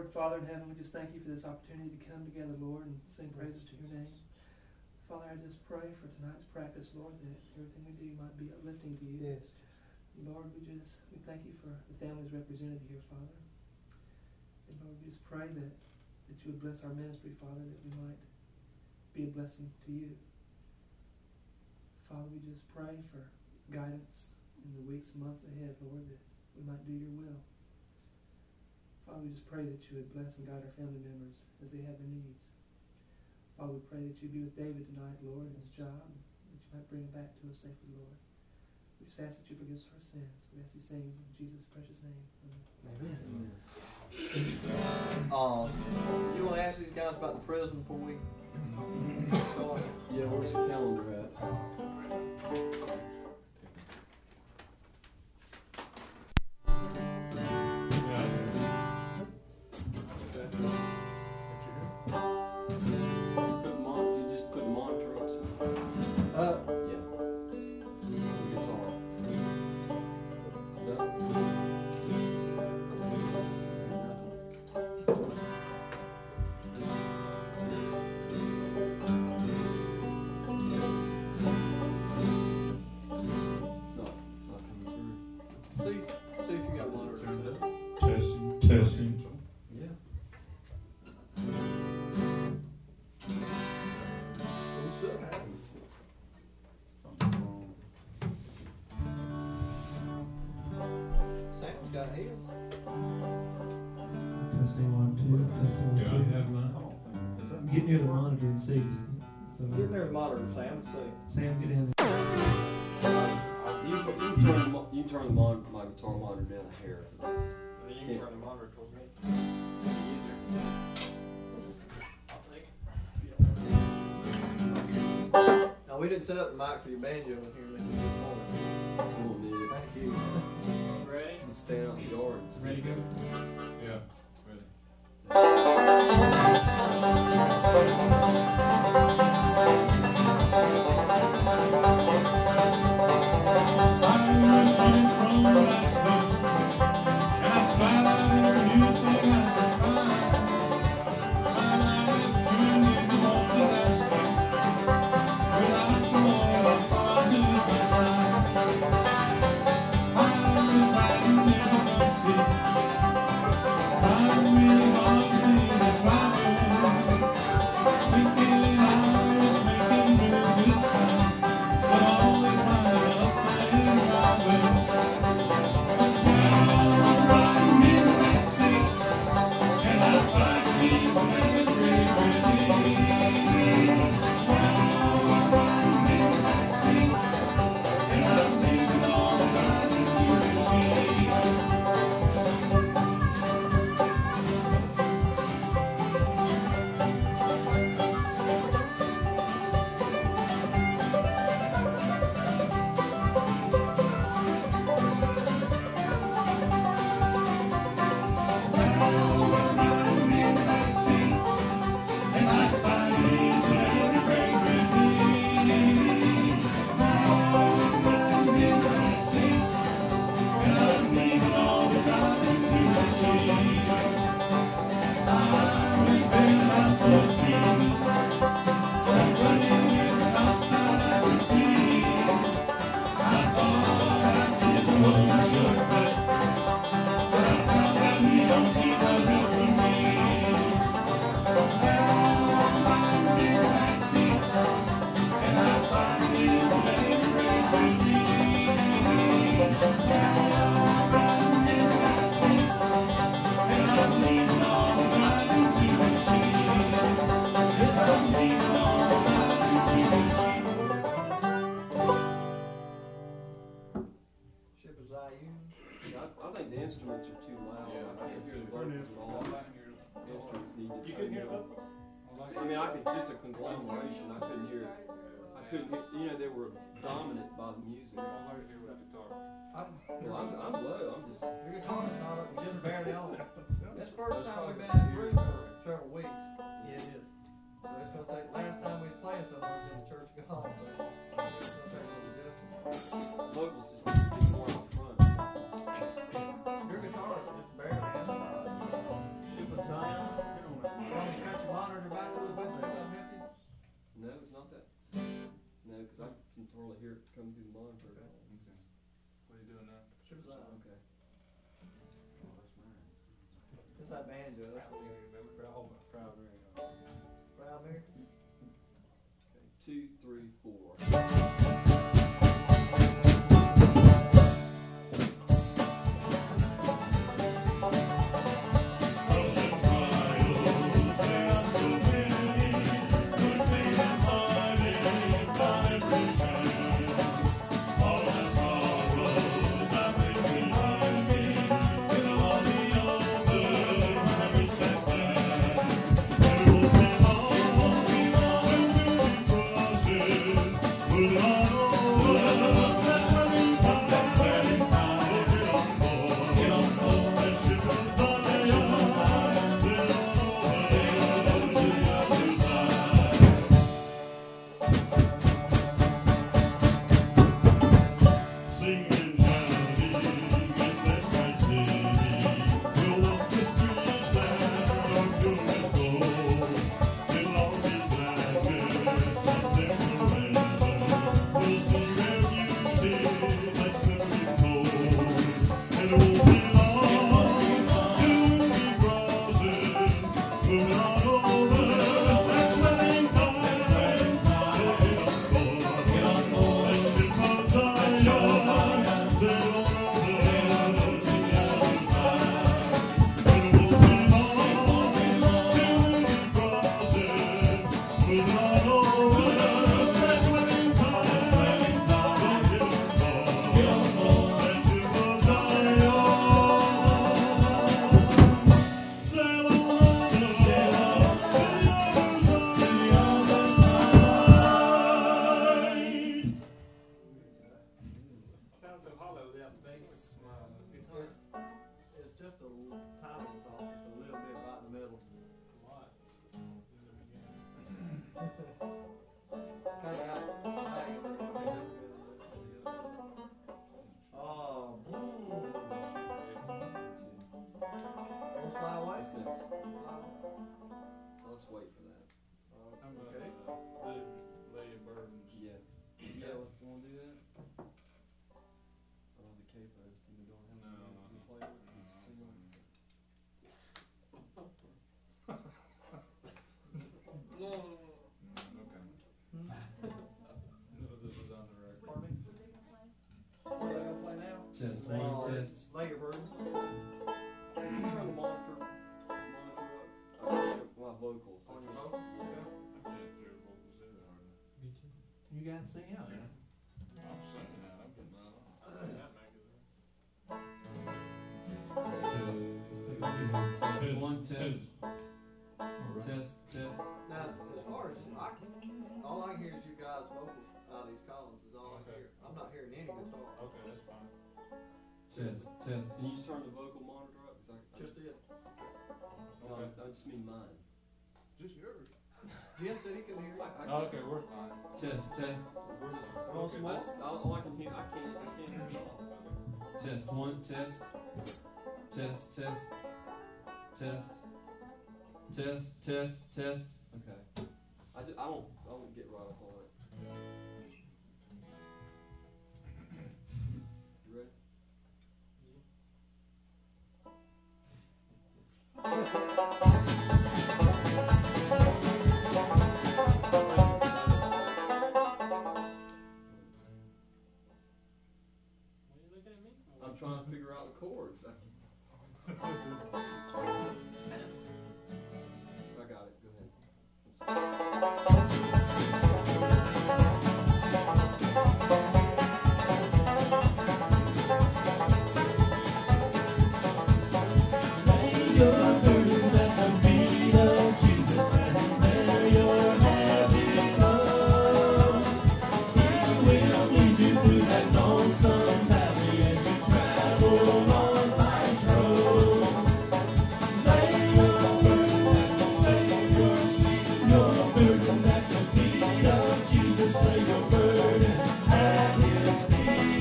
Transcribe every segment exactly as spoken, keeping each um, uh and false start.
Lord, Father in heaven, we just thank you for this opportunity to come together, Lord, and sing praises to your name. Father, I just pray for tonight's practice, Lord, that everything we do might be uplifting to you. Yes. Lord, we just we thank you for the families represented here, Father. And Lord, we just pray that, that you would bless our ministry, Father, that we might be a blessing to you. Father, we just pray for guidance in the weeks and months ahead, Lord, that we might do your will. Father, we just pray that you would bless and guide our family members as they have their needs. Father, we pray that you be with David tonight, Lord, in his job, and that you might bring him back to us safely, Lord. We just ask that you forgive us our sins. We ask these things in Jesus' precious name. Amen. Amen. Uh, you want to ask these guys about the prison before we start? Yeah, where's the calendar at? Get near the monitor and see. So, get near the monitor, Sam, and see. Sam, get in there. You, you, can turn the, you can turn the mon, my guitar monitor down a hair. You can turn the monitor towards me. I'll take it. Now, we didn't set up the mic for your banjo in here this morning. We won't need it. Thank you. Ready? You can stand out in the yard. Ready to go? Yeah. come through the monitor. Okay. What are you doing now? Sure. Okay. Oh, that's mine. It's that banjo. That's Proud what Mary, remember? Proud, proud Mary. Proud Mary. Okay, two, three, four. Sounds so hollow without the bass uh, guitar. It's, it's just a little timing is off, just a little bit right in the middle. What? Kind of out. Oh, boom. Don't fly away. What's this? Let's wait for that. How about Okay. uh, the Lay of Burdens? Yeah. Yeah, let's want to do that? Oh, the capo. You don't have No, to no, you no. play it? You sing it? No. Okay. No, this is on the record. Pardon me? What are they gonna play now? Test, Oh, one, test. Lay your burdens. I'm trying to monitor, monitor up. I mean, my vocals. On your vocal? Yeah. I can't do vocals either, hardly. Me too. You guys sing out, yeah? I'm singing that. I'm getting right on. That magazine. Test, one, test. Alright. Test, test. Now, as far as I can, all I hear is you guys' vocals out of these columns is all I Okay. hear. I'm not hearing any guitar. Okay, that's fine. Test, test. Can you turn the vocal monitor up? 'Cause I, I Just it. No, I, I just mean mine. Just yours. Jim said he could hear I, it. I, Okay, we're fine. Test, test. We're just. Want Okay, some more? that's, all, all I can hear, I can't, I can't hear you. Test, one, test. Test, test. Test. Test, test, test. Okay. I, ju- I don't, I don't get right up on it. You ready? What are you looking at me for? I'm trying to figure out the chords. I I got it. Go ahead.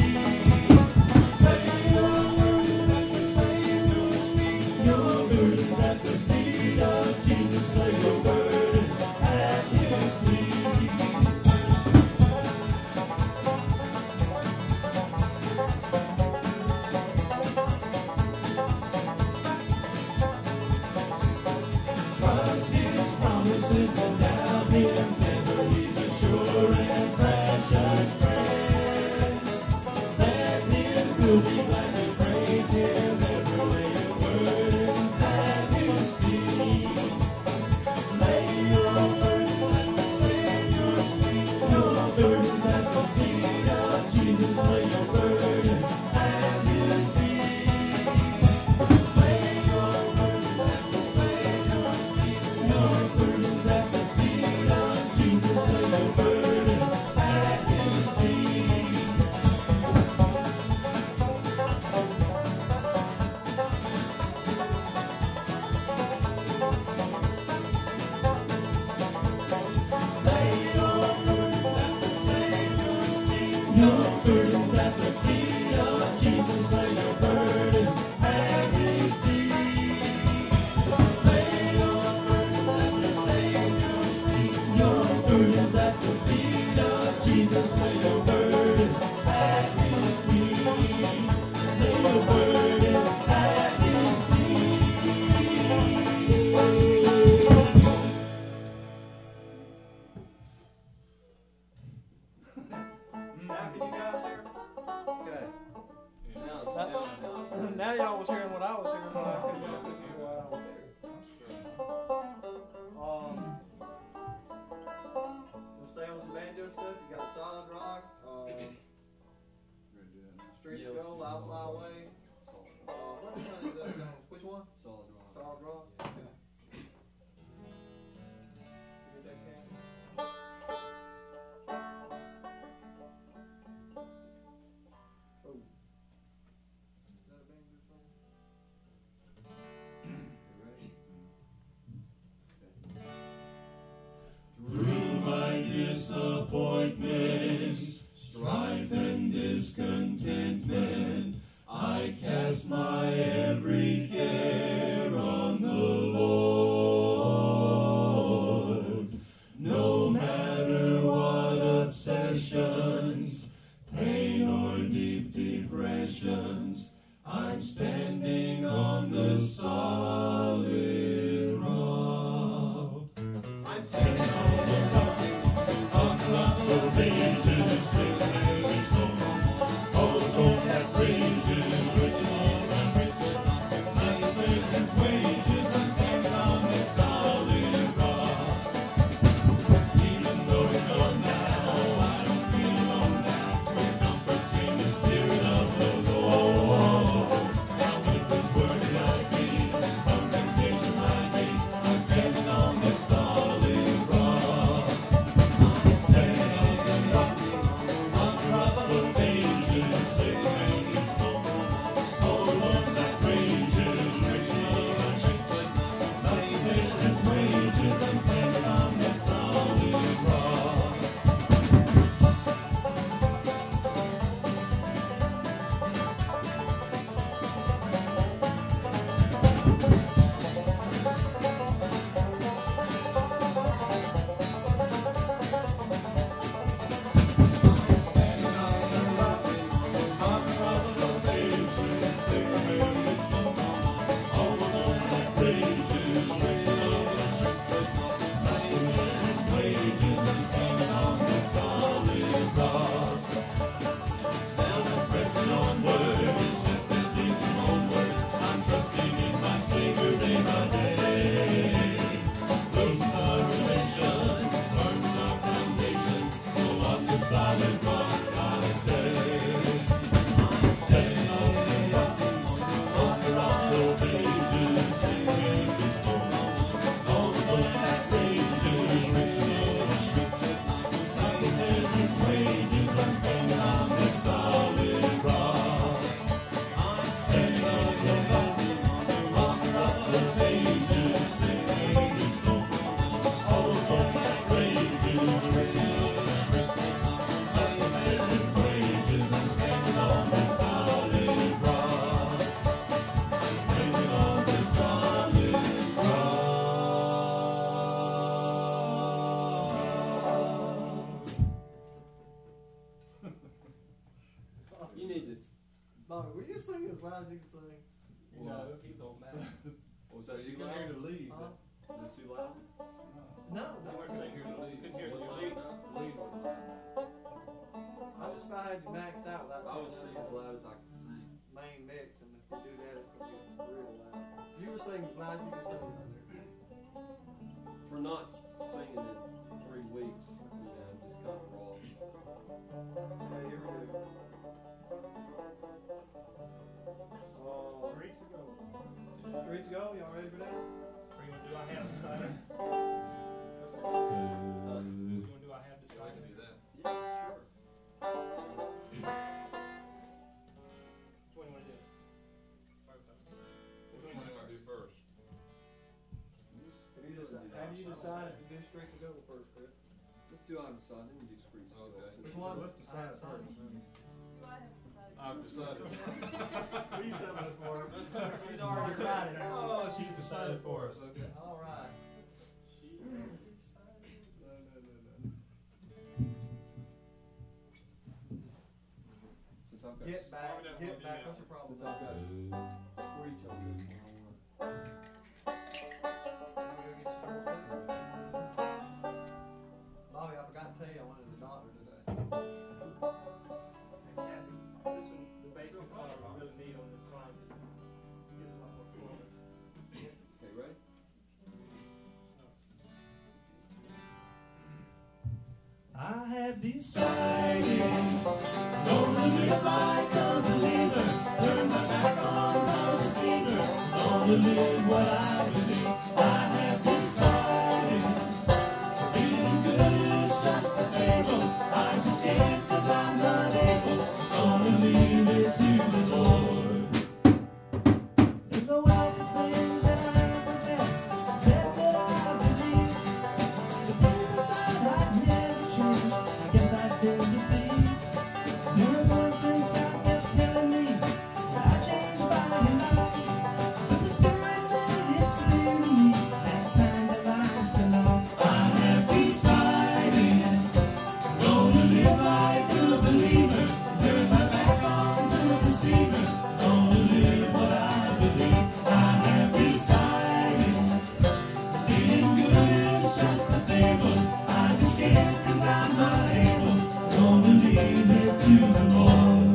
Your burden We'll be glad to praise Him every way your burdens at His feet. Lay your burdens at the Savior's feet. Your burdens at the feet of Jesus. Lay your burdens at His feet. Lay your burdens at the Savior's feet. Your burdens at the feet of Jesus. Lay your burdens at His feet. Your burdens at the feet of Jesus, lay your burdens at His feet. Lay your burdens at the Savior's feet. Your burdens at the feet of Jesus, lay your burdens at His feet. Lay your burdens at His feet. Now can you guys hear me? Okay. Now it's down now. Now y'all was hearing what I was hearing, but I couldn't hear what I was hearing. Um, we'll stay on some banjo stuff. You got Solid Rock, uh, Streets Yeah, let's Go, do Life Solid My Rock. Way. Solid Uh, what one is those songs? Which one? Solid rock. Solid Rock. Okay. You get that, Cam? Oh. Is that a banjo song? Through my disappointments, strife and discontentment, I cast my every care on the Lord. No matter what obsessions, pain or deep depressions, I'm standing on the solid rock. I'm standing on the rock, on rock of ages, sing every song. All stone that rages, rich and unwritten, my servant's wages. I'm standing on this solid rock. Even though it's gone now, I don't feel alone now. With comfort came the Spirit of the Lord. Now with His word did I be, from temptation hide me. I'm standing on this solid rock. I'm standing on the rock, on the rock of ages, safe and strong. All alone that rages, rich love unshakable. My Savior's wages, I'm standing on this solid rock. Solid rock, I stay. Standing on the rock, on the rock of ages, singing His song. All the sun that rages, rich love unscripted. Like His Savior's wages, I'm standing on this solid rock. I'm standing on the rock, on the rock of ages, singing His song. All the sun that rages, rich love unscripted. You need this. Bobby, were you singing as loud as you can sing? No, he's old man. What was that? You Too can loud? hear the lead. Huh? Is it too loud? No, You no. couldn't hear the lead. Couldn't hear the What lead. loud? The lead was loud. I just I glad you maxed out without I was singing as loud as I could sing. main mix, and if you do that, it's gonna be real loud. You were singing as loud as you could sing out there. For not s- singing in three weeks, you know, just kind of raw. Okay, here we go. Uh, Streets ago. Streets go. Y'all ready for that? Are you gonna do I have decided? Uh, You gonna do I have I decided? can do that. Yeah, sure. Which one you wanna do? Both of them. Which one do you want to do first? Have you, deci- have you decided to do Streets to go first, Chris? Let's do I decide, then we do Streets. to Go. Okay. Since Which we- one? Let's decide I have first. I've decided. Please tell us for her. She's already decided. Oh, she's decided for us. Okay. All right. No, no, no, no. Since I've got Get back. Slow down, Get slow back. down. What's your problem? Since I've got Screech on this one, I want Bobby, I forgot to tell you I went to the doctor today. This one, the bass guitar, I really need on this song. Just gives it a lot more performance. Okay, ready? I have decided gonna live like a believer, turn my back on the deceiver, gonna live what I believe. I have decided being good is just a fable. I just can't 'cause I'm not able, gonna leave it to the Lord. There's a wealth of things that I profess, said that I believe. The things I never change, I guess I've been deceived. There are more things I kept telling me that I changed by and by. But the Spirit made it clear to me that kind of life's alone. I have decided, gonna live like a believer, turn my back on the deceiver, gonna live what I believe. I have decided, being good is just a fable. I just can't 'cause I'm not able, gonna leave it to the Lord.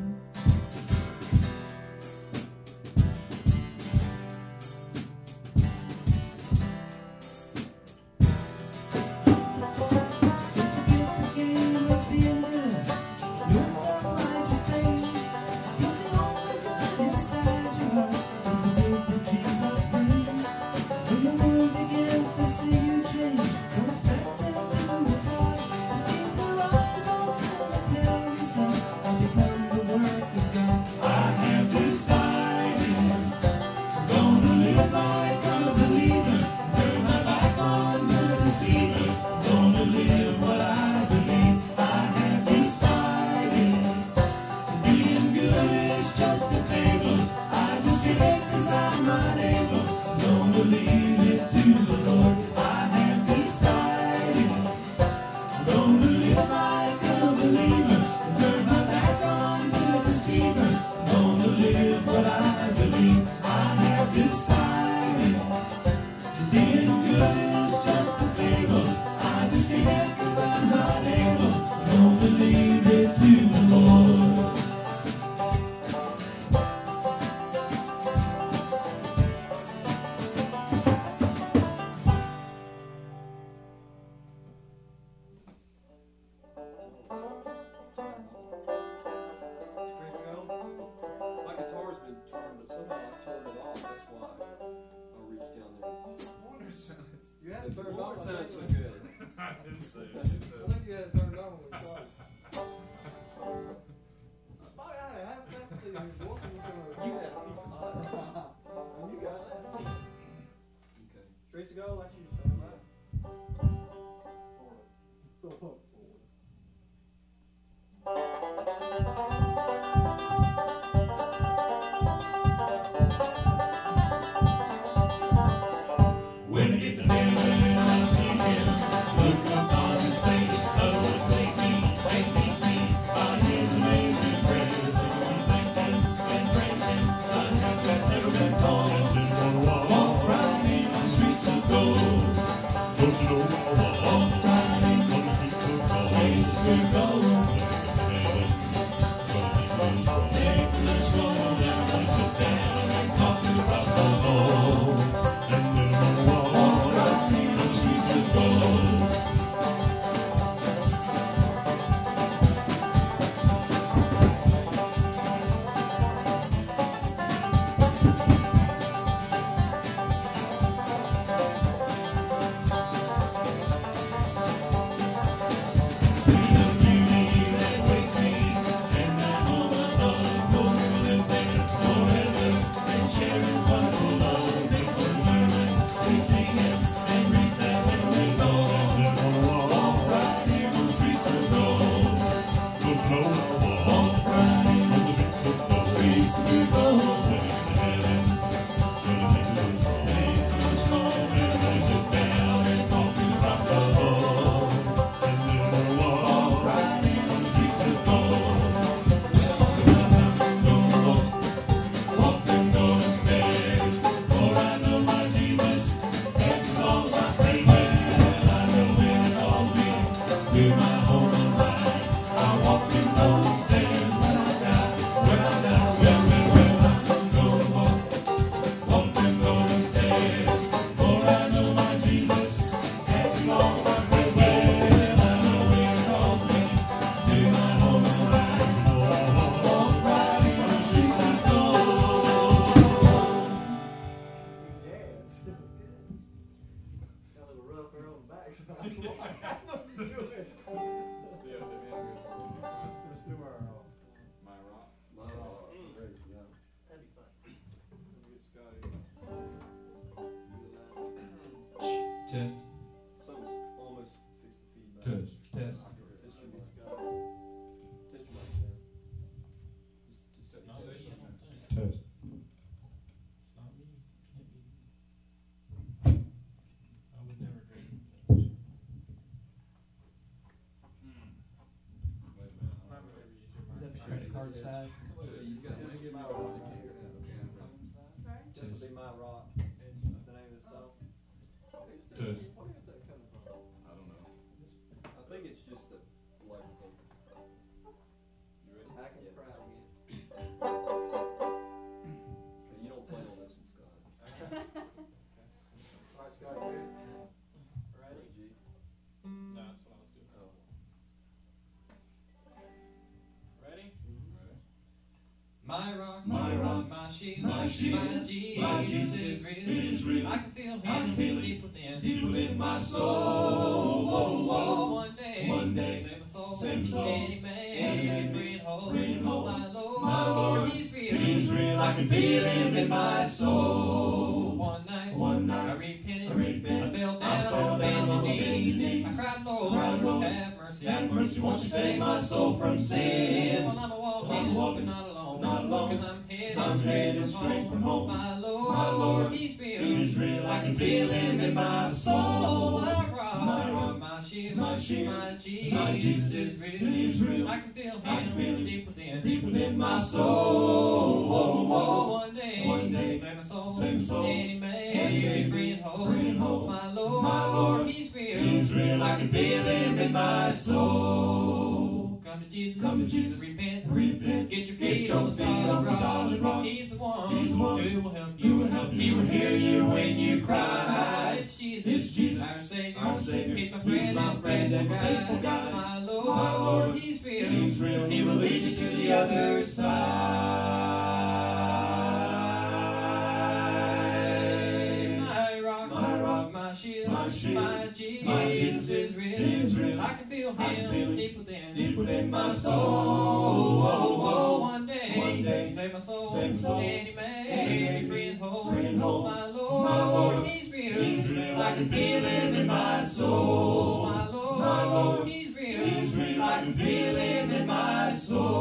I have decided, gonna live like a believer, turn my back on the deceiver, gonna live what I believe. I have decided, being good is just a fable. I just can't 'cause I'm not able, gonna leave it to the Lord. I have decided, gonna live like a believer, turn my back on the deceiver, gonna live what I believe. I have decided, being good is just a fable. I just can't 'cause I'm not able, gonna leave it to the Lord. Streets go. My guitar's been turned, but somehow I turned it off. That's why I reached down there. Wonder sounds. You had The it turned guitar on. I sounds so think. good. I didn't say it. I didn't say I it. think you had it turned on when we started. Bobby, I had half that Steve. What you gonna- You had a piece of eye. And you got that. Okay. Streets go, like you said, right? Forward. When I get to heaven, I see him. Look upon his face, the Lord save me and teach me by his amazing grace. I wanna thank him and praise him. The path that's never been torn. Walk right in the streets of gold. hard side. You got to Just make it my my rock. rock. Sorry? This will be my rock. It's the name of the song. Test. Where is that coming from? I don't know. I think it's just the electrical. You ready? I can Yeah. try again. You don't play on this one, Scott. All right, Scott, you ready? Ready? G. No, that's what I was doing. Oh. Ready? Mm-hmm. My rock, My rock, my shield, my shield, my Jesus, my Jesus is real. is real. I can feel I can Him feel it deep within. deep within my soul. Oh, oh, one day, One day, save my soul, save my soul. any man, Any man, free and whole. free and whole. My Lord, My Lord, He's real. He's real. I can feel Him in my soul. One night, One I night, repented, I repented. I fell I down fell on down on bended bended knees. knees. I cried, Lord, Cried, Lord, have mercy, have mercy, won't you save my soul from sin? While I'm a walking, I'm walking, not alone, not alone, cause I'm headed, 'cause I'm headed straight from home. My Lord, My Lord, He's real, He's real. I can feel Him in my soul. My rock, My rock, my shield, my shield, my Jesus, my Jesus is real. is real. I can feel Him, I can feel Him deep within, deep within my soul. Oh, oh, one day, One day, save my soul, save my soul. any man, Any man, free and whole. free and whole. My Lord, My Lord, He's real, He's real. I can feel Him in my soul. Come to Jesus, Come to Jesus, repent, repent, get your get feet your on the feet solid on the rock. solid rock. He's the one, He's the one who will help who you. will help you. He will hear you when you cry. cry. It's Jesus, It's Jesus, our Savior. our Savior. He's my He's friend, my and friend and faithful faithful guide. guide. My Lord, My Lord, He's real. He's real. He will lead you to the other side. My rock, My rock, my shield, my shield, my Jesus, my Jesus is real. is real. I can feel I can Him feel Him deep within, deep within my soul. Oh, oh, one day, One day, save my soul, save my soul. any man, Any man, free and whole. free and whole. My Lord, My Lord, He's real. He's real. I can feel Him in my soul. My Lord, My Lord, He's real. He's real. I can feel Him in my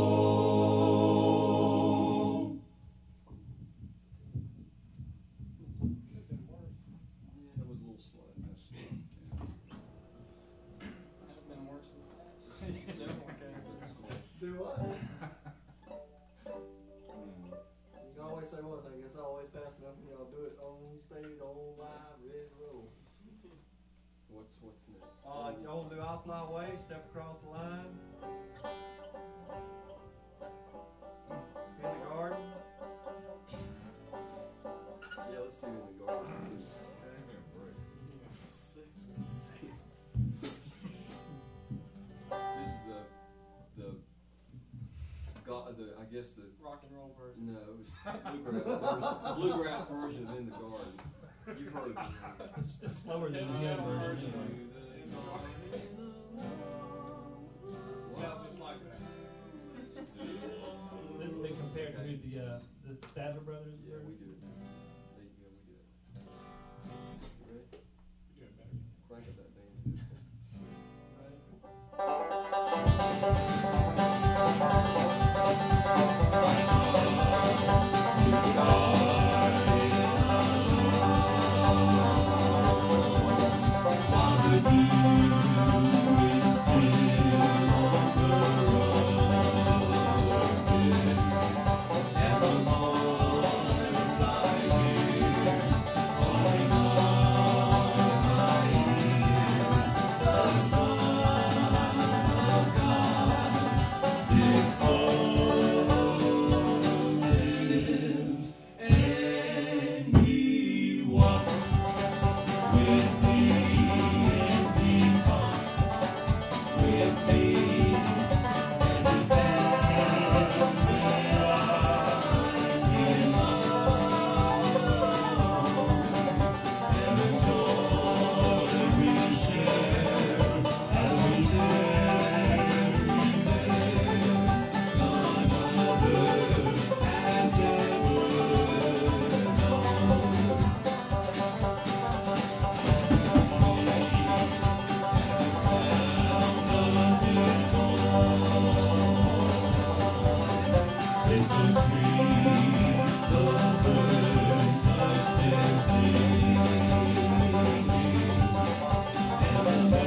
soul. Yeah, it was a little slow. It's been worse than that. Several occasions. Do what? You can always say one thing. It's always fast enough when y'all do it on stage, on live, ready to roll. What's what's next? Uh, y'all want to do I'll Fly Away, Step Across the Line. In the Garden. Yeah, let's do it in the garden. Give me a break. This is the the God the I guess the Rock and roll version. no it's bluegrass version, bluegrass version of In the Garden. You've heard it. It's, it's slower than the Yeah, other version. Sounds just like that. This has been compared to the uh, the Stavler Brothers Yeah, we version. do it. They, yeah, we do it. You ready? You do it better. Crank up that band.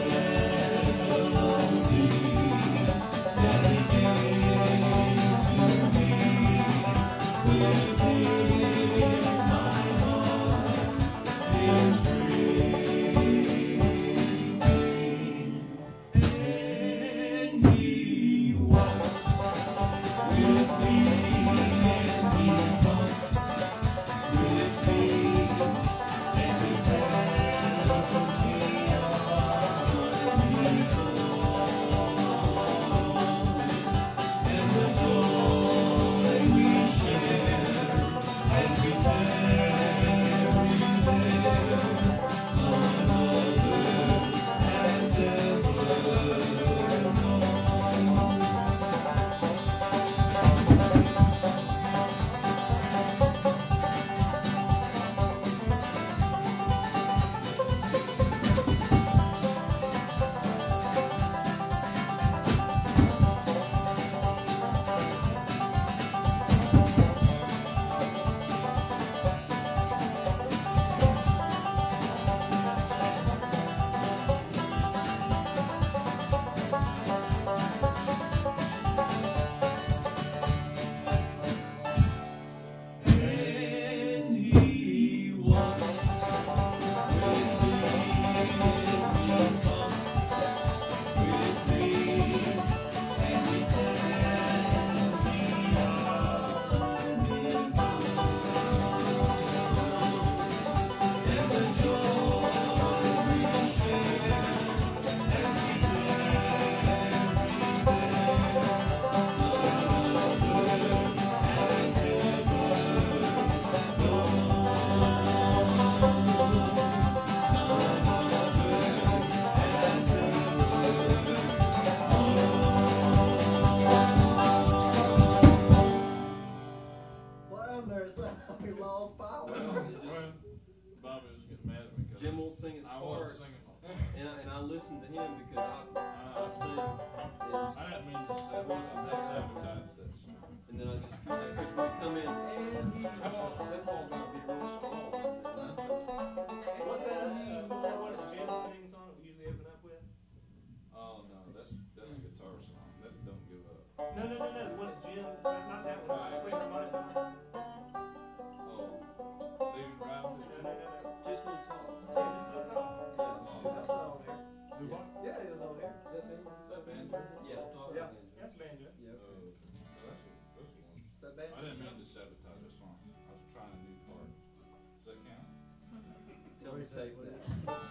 Thank you. That's how we lost power. Well, it just- Well, Bobby was getting mad at me because Jim won't sing his I part, wasn't singing. and I, and I listen to him because I, I I, sing, I didn't mean to sabotage, I sabotaged that song. and then I just kind of, because we come in, and he walks, that's all going to be real strong. What's that? Uh, what's that one that Jim sings on that we usually open up with? Oh no, that's that's a guitar song. That's Don't Give Up. No, no, no, no. The one that Jim, not, not that one. Wait, remind me. Oh, Leaving Round. No, no, no, no. Just a little talk. Yeah, just a little call. That's not on there. Do what? Yeah, it was on there. Is that banjo? Is that banjo? Yeah, I'm talking Yeah. banjo. That's banjo. Yeah, Oh, okay. no, that's a, that's the one. Is that bad? I didn't mean to sabotage that song. I was trying a new part. Does that count? Tell me to take that.